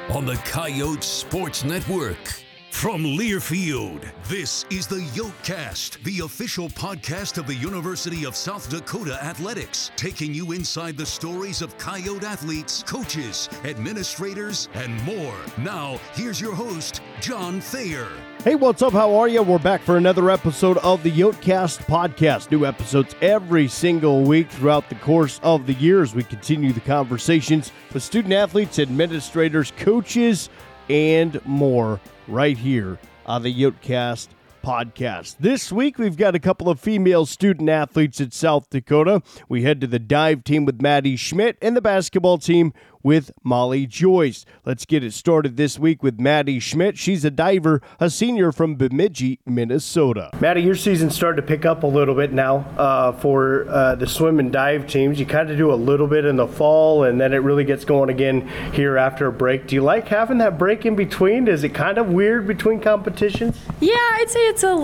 on the Coyote Sports Network. From Learfield, this is the Yotecast, the official podcast of the University of South Dakota Athletics, taking you inside the stories of Coyote athletes, coaches, administrators, and more. Now, here's your host, John Thayer. Hey, what's up? How are you? We're back for another episode of the Yotecast podcast. New episodes every single week throughout the course of the year as we continue the conversations with student athletes, administrators, coaches, and more right here on the Yotecast podcast. This week, we've got a couple of female student athletes at South Dakota. We head to the dive team with Maddie Schmidt and the basketball team with Molly Joyce. Let's get it started this week with Maddie Schmidt. She's a diver, a senior from Bemidji, Minnesota. Maddie, your season's starting to pick up a little bit now for the swim and dive teams. You kind of do a little bit in the fall, and then it really gets going again here after a break. Do you like having that break in between? Is it kind of weird between competitions? Yeah, I'd say it's a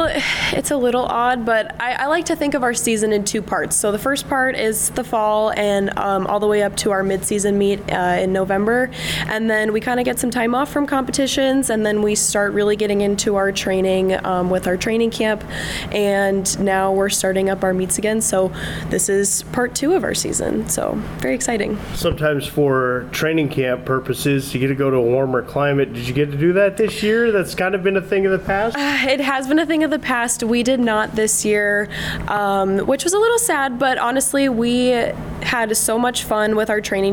little odd, but I like to think of our season in two parts. So the first part is the fall and all the way up to our mid-season meet in November, and then we kind of get some time off from competitions, and then we start really getting into our training with our training camp, and now we're starting up our meets again. So this is part two of our season, so very exciting. Sometimes for training camp purposes, you get to go to a warmer climate. Did you get to do that this year? That's kind of been a thing of the past? It has been a thing of the past. We did not this year, which was a little sad, but honestly, we had so much fun with our training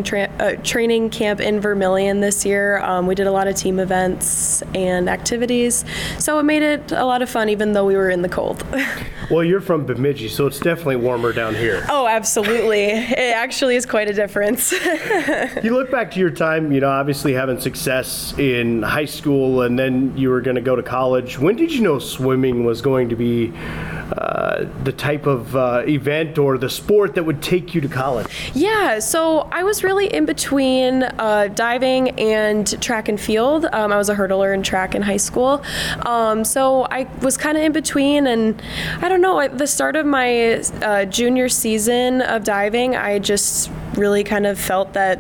camp in Vermilion this year. We did a lot of team events and activities, so it made it a lot of fun even though we were in the cold. Well, you're from Bemidji, so it's definitely warmer down here. Oh, absolutely. It actually is quite a difference. You look back to your time, obviously having success in high school, and then you were going to go to college. When did you know swimming was going to be the type of event or the sport that would take you to college? Yeah, so I was really in between diving and track and field. I was a hurdler in track in high school. So I was kind of in between, and I don't know, at the start of my junior season of diving, I just really kind of felt that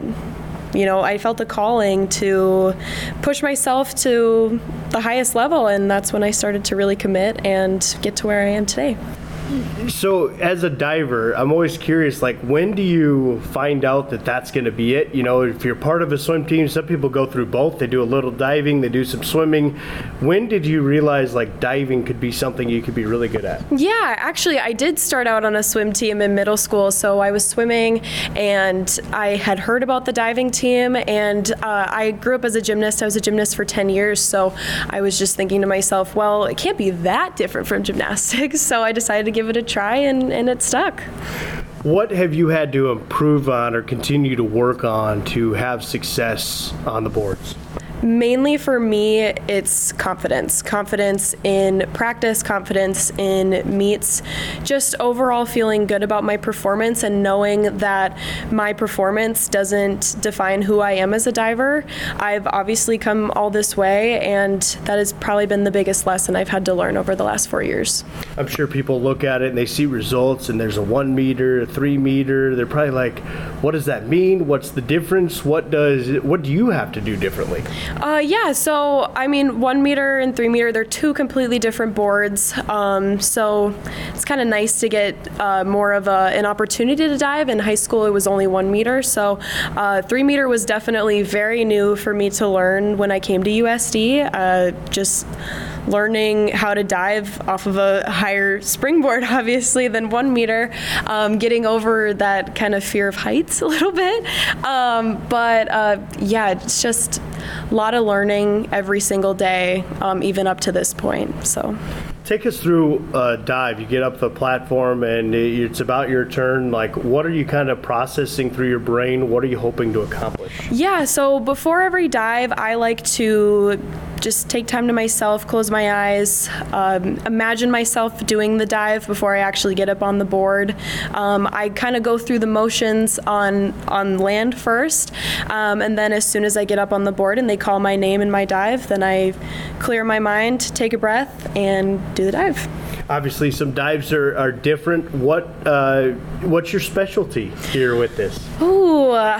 I felt a calling to push myself to the highest level, and that's when I started to really commit and get to where I am today. So as a diver, I'm always curious, when do you find out that that's going to be it? If you're part of a swim team, some people go through both. They do a little diving, they do some swimming. When did you realize diving could be something you could be really good at? Yeah, actually, I did start out on a swim team in middle school. So I was swimming, and I had heard about the diving team, and I grew up as a gymnast. I was a gymnast for 10 years. So I was just thinking to myself, well, it can't be that different from gymnastics. So I decided to give it a try, and it stuck. What have you had to improve on or continue to work on to have success on the boards? Mainly for me, it's confidence. Confidence in practice, confidence in meets, just overall feeling good about my performance and knowing that my performance doesn't define who I am as a diver. I've obviously come all this way, and that has probably been the biggest lesson I've had to learn over the last 4 years. I'm sure people look at it and they see results, and there's a 1 meter, a 3 meter. They're probably like, what does that mean? What's the difference? What do you have to do differently? Yeah, so 1 meter and 3 meter, they're two completely different boards. So it's kind of nice to get more of an opportunity to dive. In high school, it was only 1 meter. So 3 meter was definitely very new for me to learn when I came to USD. Just learning how to dive off of a higher springboard, obviously, than 1 meter, getting over that kind of fear of heights a little bit. Yeah, it's just a lot of learning every single day, even up to this point. So. Take us through a dive. You get up the platform and it's about your turn. What are you kind of processing through your brain? What are you hoping to accomplish? Yeah, so before every dive, I like to just take time to myself, close my eyes, imagine myself doing the dive before I actually get up on the board. I kind of go through the motions on land first, and then as soon as I get up on the board and they call my name in my dive, then I clear my mind, take a breath, and do the dive. Obviously, some dives are different. What's your specialty here with this? Ooh, I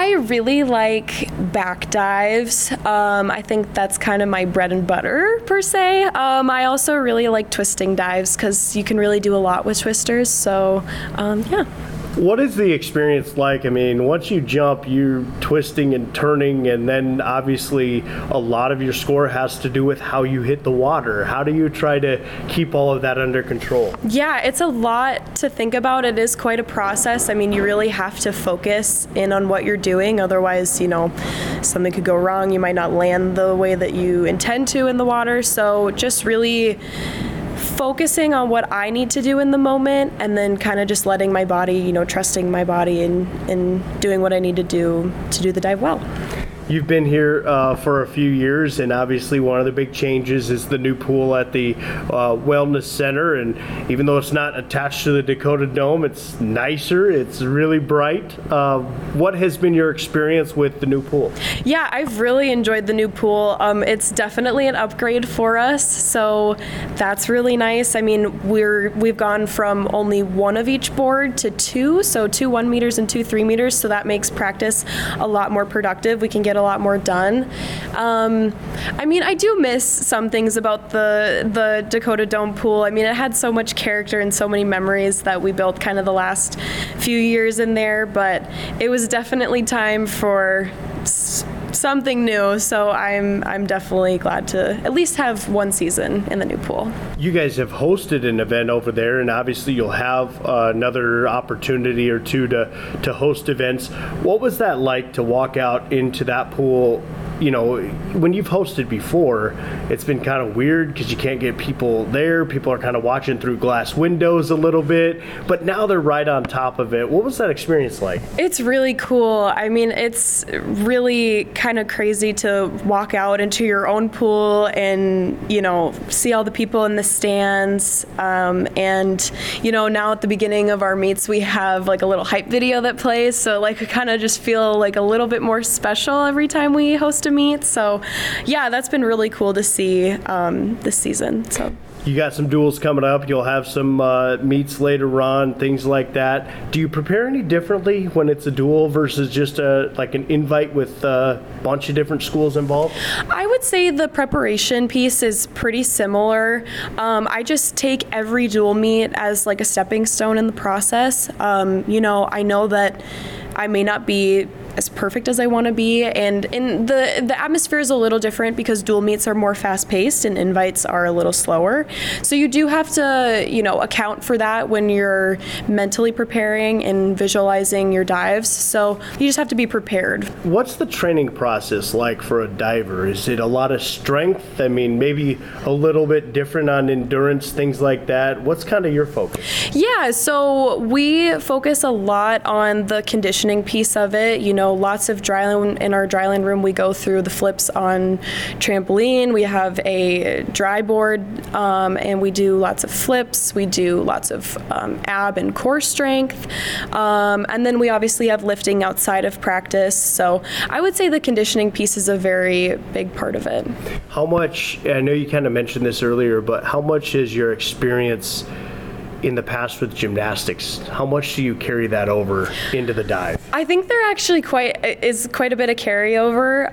I really like back dives. I think that's kind of my bread and butter, per se. I also really like twisting dives because you can really do a lot with twisters. So, yeah. What is the experience like? I mean, once you jump, you're twisting and turning, and then obviously a lot of your score has to do with how you hit the water. How do you try to keep all of that under control? Yeah, it's a lot to think about. It is quite a process. I mean, you really have to focus in on what you're doing. Otherwise, something could go wrong. You might not land the way that you intend to in the water. So just really focusing on what I need to do in the moment, and then kind of just letting my body, trusting my body and doing what I need to do the dive well. You've been here for a few years, and obviously one of the big changes is the new pool at the Wellness Center. And even though it's not attached to the Dakota Dome, it's nicer. It's really bright. What has been your experience with the new pool? Yeah, I've really enjoyed the new pool. It's definitely an upgrade for us, so that's really nice. I mean, we've gone from only one of each board to two, so 2 1 meters and 2 3 meters. So that makes practice a lot more productive. We can get a lot more done. I mean, I do miss some things about the Dakota Dome pool. I mean, it had so much character and so many memories that we built kind of the last few years in there, but it was definitely time for something new, so I'm definitely glad to at least have one season in the new pool. You guys have hosted an event over there, and obviously you'll have another opportunity or two to host events. What was that like to walk out into that pool? When you've hosted before, it's been kind of weird because you can't get people there. People are kind of watching through glass windows a little bit, but now they're right on top of it. What was that experience like? It's really cool. I mean, it's really kind of crazy to walk out into your own pool and, see all the people in the stands. And, now at the beginning of our meets, we have like a little hype video that plays. So we kind of just feel like a little bit more special every time we host a meet. So yeah, that's been really cool to see this season. So you got some duels coming up. You'll have some meets later on, things like that. Do you prepare any differently when it's a duel versus just an invite with a bunch of different schools involved? I would say the preparation piece is pretty similar. I just take every duel meet as like a stepping stone in the process. I know that I may not be as perfect as I want to be, and the atmosphere is a little different because dual meets are more fast-paced and invites are a little slower. So you do have to, account for that when you're mentally preparing and visualizing your dives. So you just have to be prepared. What's the training process like for a diver? Is it a lot of strength? I mean, maybe a little bit different on endurance, things like that. What's kind of your focus? Yeah, so we focus a lot on the conditioning piece of it. Lots of dryland. In our dryland room, we go through the flips on trampoline. We have a dry board, and we do lots of flips. We do lots of ab and core strength. And then we obviously have lifting outside of practice. So I would say the conditioning piece is a very big part of it. How much, I know you kind of mentioned this earlier, but how much is your experience in the past with gymnastics? How much do you carry that over into the dive? I think there actually quite a bit of carryover.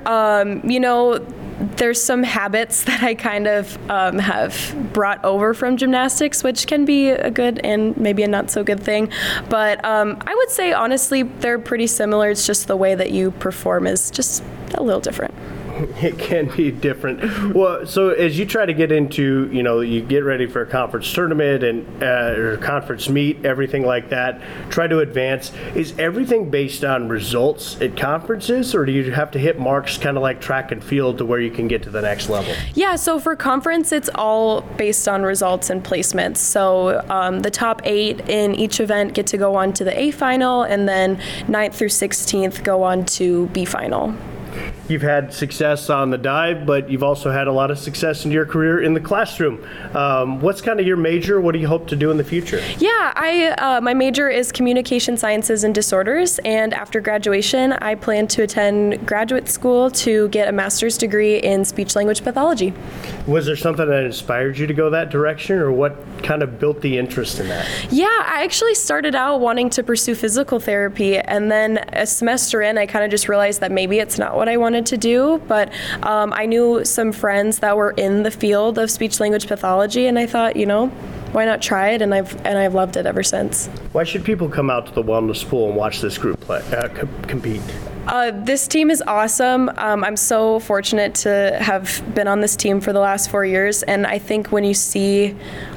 There's some habits that I kind of have brought over from gymnastics, which can be a good and maybe a not so good thing. But I would say, honestly, they're pretty similar. It's just the way that you perform is just a little different. It can be different. Well, so as you try to get into, you get ready for a conference tournament and or conference meet, everything like that, try to advance. Is everything based on results at conferences, or do you have to hit marks kind of like track and field to where you can get to the next level? Yeah, so for conference, it's all based on results and placements. So the top 8 in each event get to go on to the A final, and then 9th through 16th go on to B final. You've had success on the dive, but you've also had a lot of success in your career in the classroom. What's kind of your major? What do you hope to do in the future? Yeah, my major is communication sciences and disorders, and after graduation, I plan to attend graduate school to get a master's degree in speech-language pathology. Was there something that inspired you to go that direction, or what kind of built the interest in that? Yeah, I actually started out wanting to pursue physical therapy, and then a semester in, I kind of just realized that maybe it's not what I wanted to do, but I knew some friends that were in the field of speech-language pathology, and I thought, why not try it? And I've loved it ever since. Why should people come out to the Wellness Pool and watch this group compete? This team is awesome. I'm so fortunate to have been on this team for the last 4 years, and I think when you see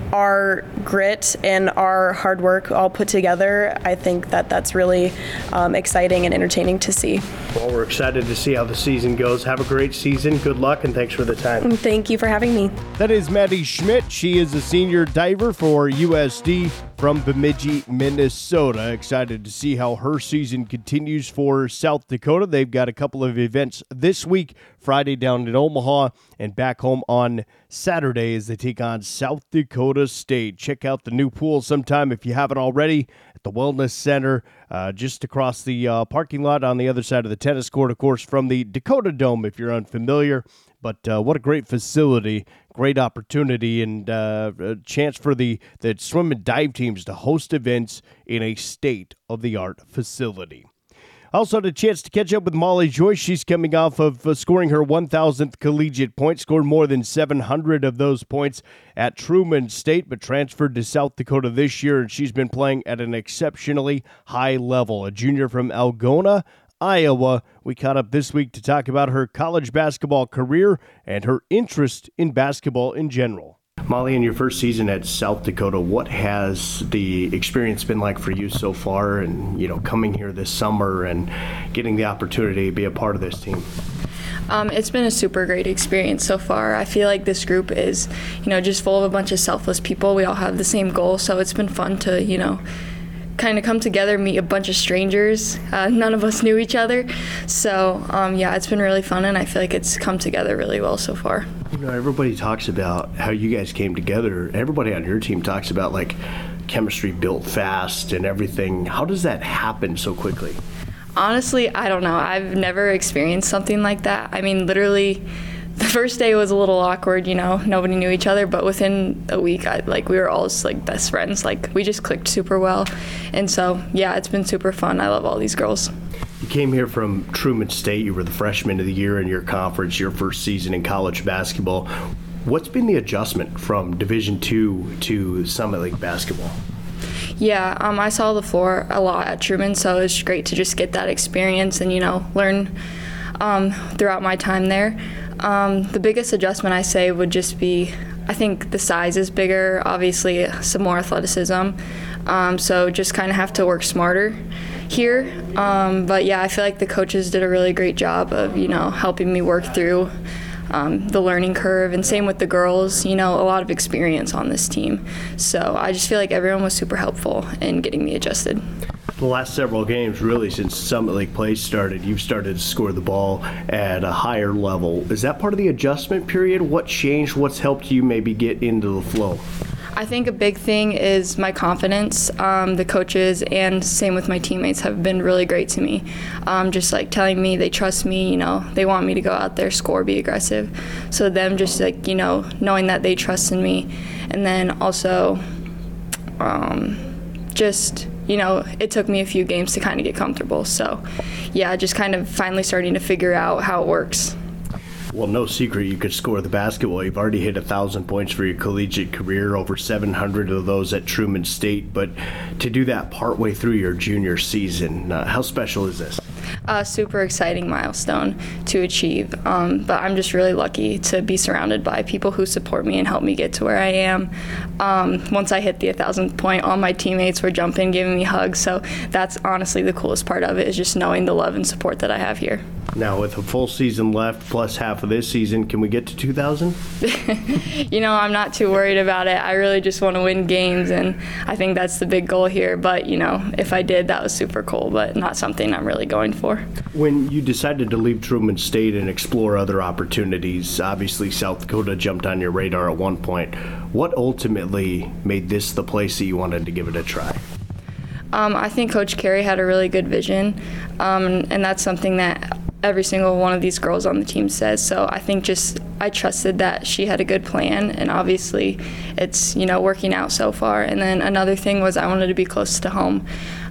our grit and our hard work all put together, I think that that's really exciting and entertaining to see. Well, we're excited to see how the season goes. Have a great season. Good luck, and thanks for the time. Thank you for having me. That is Maddie Schmidt. She is a senior diver for USD from Bemidji, Minnesota. Excited to see how her season continues for South Dakota. They've got a couple of events this week, Friday down in Omaha and back home on Saturday as they take on South Dakota State. Check out the new pool sometime if you haven't already at the Wellness Center, just across the parking lot on the other side of the tennis court, of course, from the Dakota Dome if you're unfamiliar. But what a great facility, great opportunity, and a chance for the swim and dive teams to host events in a state-of-the-art facility. Also had a chance to catch up with Molly Joyce. She's coming off of scoring her 1,000th collegiate point, scored more than 700 of those points at Truman State, but transferred to South Dakota this year, and she's been playing at an exceptionally high level. A junior from Algona, Iowa. We caught up this week to talk about her college basketball career and her interest in basketball in general. Molly, in your first season at South Dakota, what has the experience been like for you so far, and coming here this summer and getting the opportunity to be a part of this team? It's been a super great experience so far. I feel like this group is, just full of a bunch of selfless people. We all have the same goal, so it's been fun to, kind of come together, meet a bunch of strangers. None of us knew each other. So, it's been really fun, and I feel like it's come together really well so far. Everybody talks about how you guys came together. Everybody on your team talks about, chemistry built fast and everything. How does that happen so quickly? Honestly, I don't know. I've never experienced something like that. I mean, literally, the first day was a little awkward, nobody knew each other, but within a week, we were all just, best friends. We just clicked super well. And so, it's been super fun. I love all these girls. You came here from Truman State. You were the freshman of the year in your conference, your first season in college basketball. What's been the adjustment from Division II to Summit League basketball? Yeah, I saw the floor a lot at Truman, so it's great to just get that experience and, learn throughout my time there. The biggest adjustment I say would just be, I think the size is bigger, obviously some more athleticism, so just kind of have to work smarter here. But I feel like the coaches did a really great job of, helping me work through the learning curve, and same with the girls, a lot of experience on this team. So I just feel like everyone was super helpful in getting me adjusted. The last several games, really, since Summit League play started, you've started to score the ball at a higher level. Is that part of the adjustment period? What changed? What's helped you maybe get into the flow? I think a big thing is my confidence. The coaches and same with my teammates have been really great to me. Just telling me they trust me, they want me to go out there, score, be aggressive. So them just knowing that they trust in me. And then also it took me a few games to kind of get comfortable. So just kind of finally starting to figure out how it works. Well, no secret you could score the basketball. You've already hit 1,000 points for your collegiate career, over 700 of those at Truman State. But to do that partway through your junior season, how special is this? Super exciting milestone to achieve. But I'm just really lucky to be surrounded by people who support me and help me get to where I am. Once I hit the 1,000th point, all my teammates were jumping, giving me hugs. So that's honestly the coolest part of it, is just knowing the love and support that I have here. Now, with a full season left, plus half of this season, can we get to 2,000? I'm not too worried about it. I really just want to win games, and I think that's the big goal here. But, if I did, that was super cool, but not something I'm really going for. When you decided to leave Truman State and explore other opportunities, obviously South Dakota jumped on your radar at one point. What ultimately made this the place that you wanted to give it a try? I think Coach Carey had a really good vision, and that's something that every single one of these girls on the team says. So I think I trusted that she had a good plan, and obviously it's, working out so far. And then another thing was I wanted to be close to home.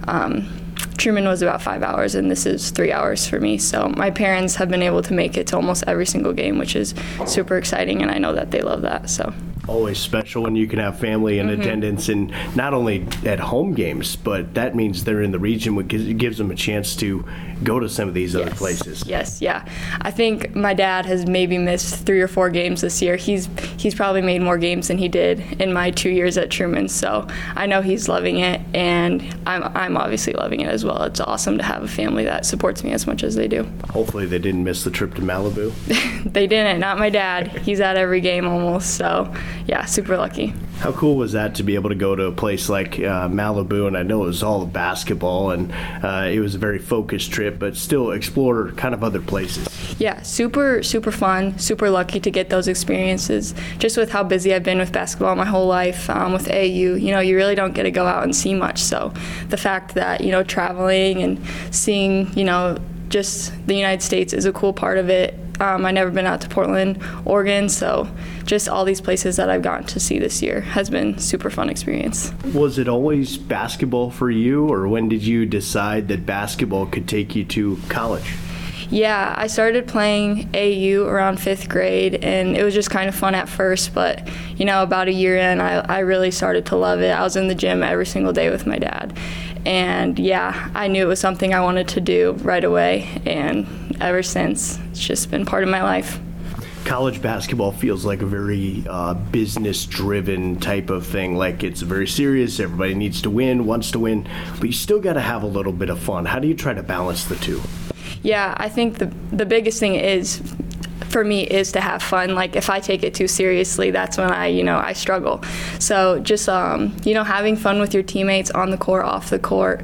Truman was about 5 hours, and this is 3 hours for me. So my parents have been able to make it to almost every single game, which is super exciting, and I know that they love that. So always special when you can have family in attendance, and not only at home games, but that means they're in the region, which gives them a chance to go to some of these other places. Yes, yeah. I think my dad has maybe missed 3 or 4 games this year. He's probably made more games than he did in my 2 years at Truman, so I know he's loving it, and I'm obviously loving it as well. It's awesome to have a family that supports me as much as they do. Hopefully they didn't miss the trip to Malibu. They didn't, not my dad. He's at every game almost, so yeah, super lucky. How cool was that to be able to go to a place like Malibu, and I know it was all basketball, and it was a very focused trip, but still explore kind of other places. Yeah, super, super fun, super lucky to get those experiences. Just with how busy I've been with basketball my whole life, with AAU, you really don't get to go out and see much. So the fact that, traveling and seeing, just the United States is a cool part of it. I've never been out to Portland, Oregon, so just all these places that I've gotten to see this year has been a super fun experience. Was it always basketball for you, or when did you decide that basketball could take you to college? Yeah, I started playing AAU around 5th grade, and it was just kind of fun at first, but, about a year in, I really started to love it. I was in the gym every single day with my dad, and yeah, I knew it was something I wanted to do right away, and ever since, it's just been part of my life. College basketball feels like a very business-driven type of thing. Like, it's very serious, everybody needs to win, wants to win, but you still got to have a little bit of fun. How do you try to balance the two? Yeah, I think the biggest thing is, for me, is to have fun. Like, if I take it too seriously, that's when I struggle. So just, having fun with your teammates on the court, off the court.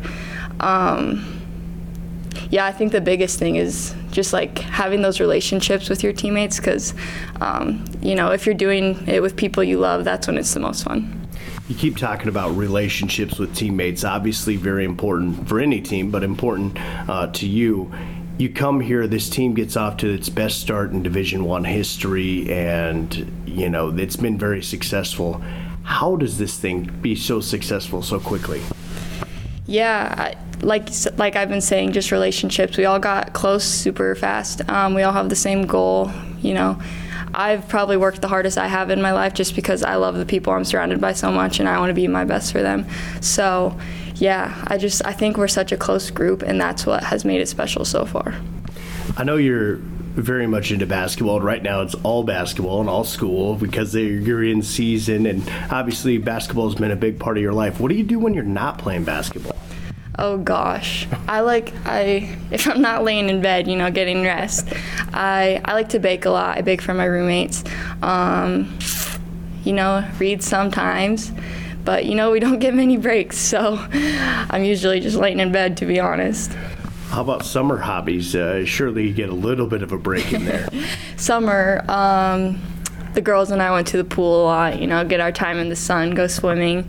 Yeah, I think the biggest thing is just like having those relationships with your teammates, because, if you're doing it with people you love, that's when it's the most fun. You keep talking about relationships with teammates, obviously very important for any team, but important to you. You come here, this team gets off to its best start in Division I history, and, it's been very successful. How does this thing be so successful so quickly? Yeah, like I've been saying, just relationships. We all got close super fast. We all have the same goal, I've probably worked the hardest I have in my life just because I love the people I'm surrounded by so much, and I want to be my best for them. So, yeah, I think we're such a close group, and that's what has made it special so far. I know you're very much into basketball. Right now it's all basketball and all school because you're in season, and obviously basketball has been a big part of your life. What do you do when you're not playing basketball? Oh gosh, if I'm not laying in bed, getting rest, I like to bake a lot. I bake for my roommates, read sometimes, but we don't get many breaks, so I'm usually just laying in bed, to be honest. How about summer hobbies? Surely you get a little bit of a break in there. Summer, the girls and I went to the pool a lot, get our time in the sun, go swimming.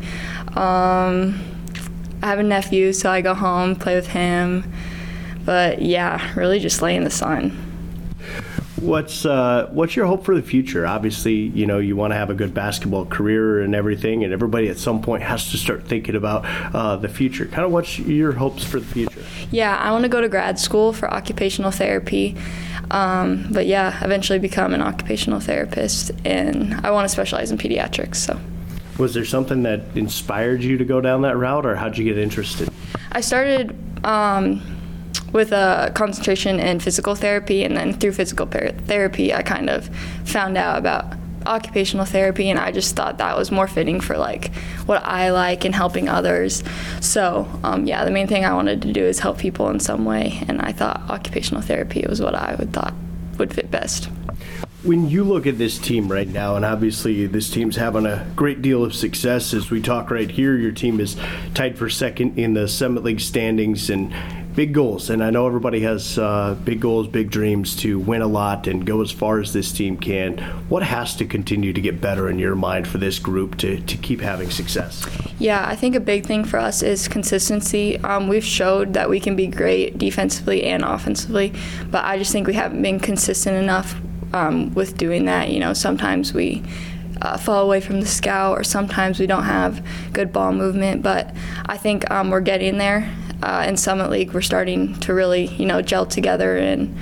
I have a nephew, so I go home, play with him. But yeah, really just lay in the sun. What's your hope for the future? Obviously, you want to have a good basketball career and everything, and everybody at some point has to start thinking about the future. Kind of what's your hopes for the future? Yeah, I want to go to grad school for occupational therapy. But yeah, eventually become an occupational therapist, and I want to specialize in pediatrics, so. Was there something that inspired you to go down that route, or how'd you get interested? I started with a concentration in physical therapy, and then through physical therapy, I kind of found out about occupational therapy, and I just thought that was more fitting for like what I like and helping others. So the main thing I wanted to do is help people in some way, and I thought occupational therapy was what I thought would fit best. When you look at this team right now, and obviously this team's having a great deal of success as we talk right here, your team is tied for second in the Summit League standings and big goals, and I know everybody has big goals, big dreams to win a lot and go as far as this team can. What has to continue to get better in your mind for this group to keep having success? Yeah, I think a big thing for us is consistency. We've showed that we can be great defensively and offensively, but I just think we haven't been consistent enough with doing that. You know, sometimes we fall away from the scout, or sometimes we don't have good ball movement, but I think we're getting there. In Summit League, we're starting to really, gel together and,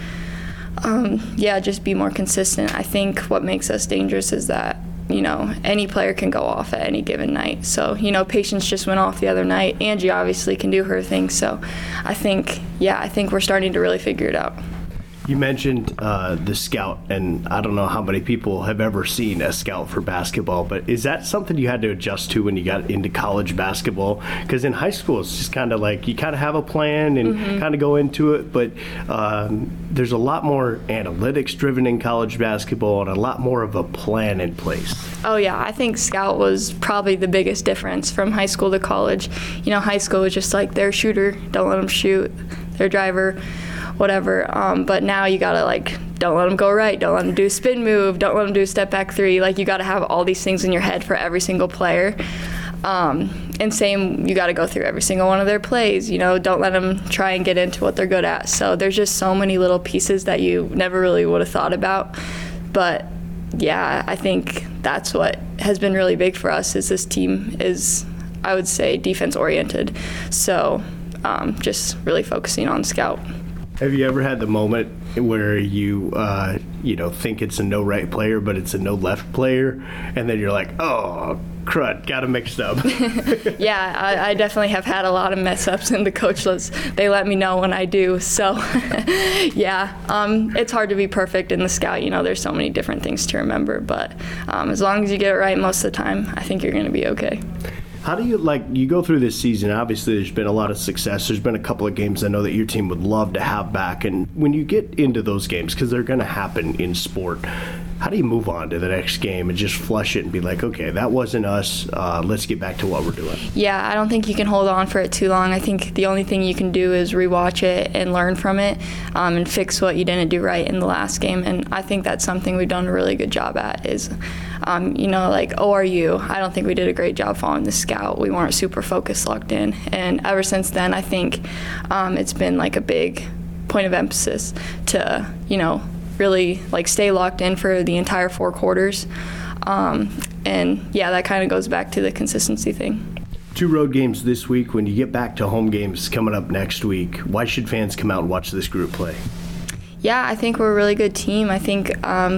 just be more consistent. I think what makes us dangerous is that, any player can go off at any given night. So, Patience just went off the other night. Angie obviously can do her thing. So I think we're starting to really figure it out. You mentioned the scout, and I don't know how many people have ever seen a scout for basketball, but is that something you had to adjust to when you got into college basketball? Because in high school, it's just kind of like you kind of have a plan and kind of go into it, but there's a lot more analytics driven in college basketball and a lot more of a plan in place. Oh, yeah. I think scout was probably the biggest difference from high school to college. High school was just like their shooter, don't let them shoot, their driver, whatever, but now you gotta don't let them go right, don't let them do a spin move, don't let them do a step back three. You gotta have all these things in your head for every single player, and same, you gotta go through every single one of their plays. Don't let them try and get into what they're good at. So there's just so many little pieces that you never really would have thought about. But yeah, I think that's what has been really big for us, is this team is, I would say, defense oriented. So just really focusing on scout. Have you ever had the moment where you think it's a no right player, but it's a no left player, and then you're like, oh, crud, got them mixed up? Yeah, I definitely have had a lot of mess ups in the coach list. They let me know when I do. So, yeah, it's hard to be perfect in the scout. There's so many different things to remember, but as long as you get it right most of the time, I think you're going to be okay. How do you, you go through this season, obviously there's been a lot of success. There's been a couple of games I know that your team would love to have back. And when you get into those games, because they're going to happen in sport, how do you move on to the next game and just flush it and be like, okay, that wasn't us, let's get back to what we're doing? Yeah, I don't think you can hold on for it too long. I think the only thing you can do is rewatch it and learn from it, and fix what you didn't do right in the last game. And I think that's something we've done a really good job at is, ORU, I don't think we did a great job following the scout. We weren't super focused, locked in. And ever since then, I think it's been a big point of emphasis to, really stay locked in for the entire 4 quarters. And yeah, that kind of goes back to the consistency thing. 2 road games this week. When you get back to home games coming up next week, why should fans come out and watch this group play? Yeah, I think we're a really good team. I think,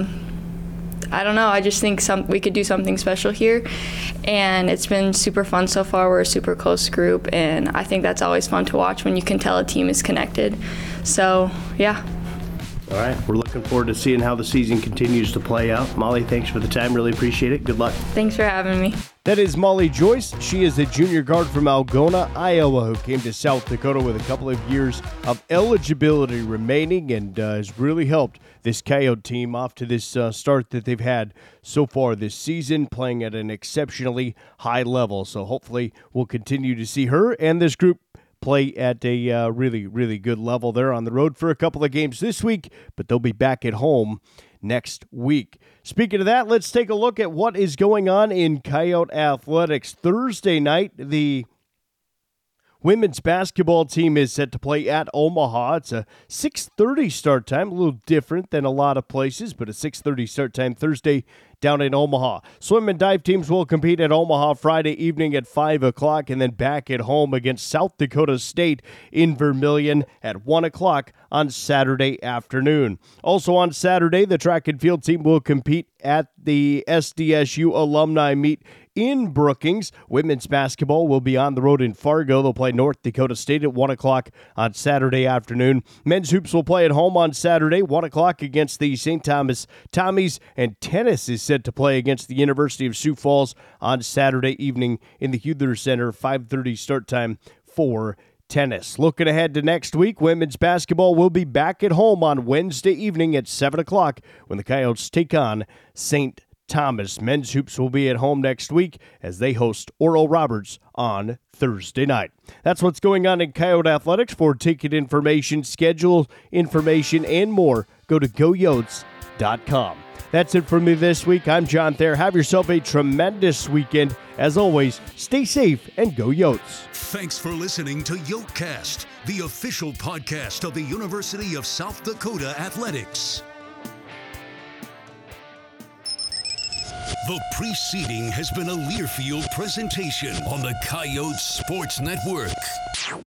I don't know, I just think we could do something special here. And it's been super fun so far. We're a super close group, and I think that's always fun to watch when you can tell a team is connected. So, yeah. All right, we're looking forward to seeing how the season continues to play out. Molly, thanks for the time. Really appreciate it. Good luck. Thanks for having me. That is Molly Joyce. She is a junior guard from Algona, Iowa, who came to South Dakota with a couple of years of eligibility remaining and has really helped this Coyote team off to this start that they've had so far this season, playing at an exceptionally high level. So hopefully we'll continue to see her and this group play at a really, really good level. They're on the road for a couple of games this week, but they'll be back at home next week. Speaking of that, let's take a look at what is going on in Coyote athletics. Thursday night, the women's basketball team is set to play at Omaha. It's a 6:30 start time, a little different than a lot of places, but a 6:30 start time Thursday down in Omaha. Swim and dive teams will compete at Omaha Friday evening at 5 o'clock and then back at home against South Dakota State in Vermilion at 1 o'clock on Saturday afternoon. Also on Saturday, the track and field team will compete at the SDSU alumni meet in Brookings. Women's basketball will be on the road in Fargo. They'll play North Dakota State at 1 o'clock on Saturday afternoon. Men's hoops will play at home on Saturday, 1 o'clock against the St. Thomas Tommies, and tennis is set to play against the University of Sioux Falls on Saturday evening in the Hewler Center, 5:30 start time for tennis. Looking ahead to next week, women's basketball will be back at home on Wednesday evening at 7 o'clock when the Coyotes take on St. Thomas. Men's hoops will be at home next week as they host Oral Roberts on Thursday night. That's what's going on in Coyote Athletics. For ticket information, schedule information, and more, go to goyotes.com. That's it for me this week. I'm John Thayer. Have yourself a tremendous weekend. As always, stay safe and go Yotes. Thanks for listening to Yotecast, the official podcast of the University of South Dakota Athletics. The preceding has been a Learfield presentation on the Coyotes Sports Network.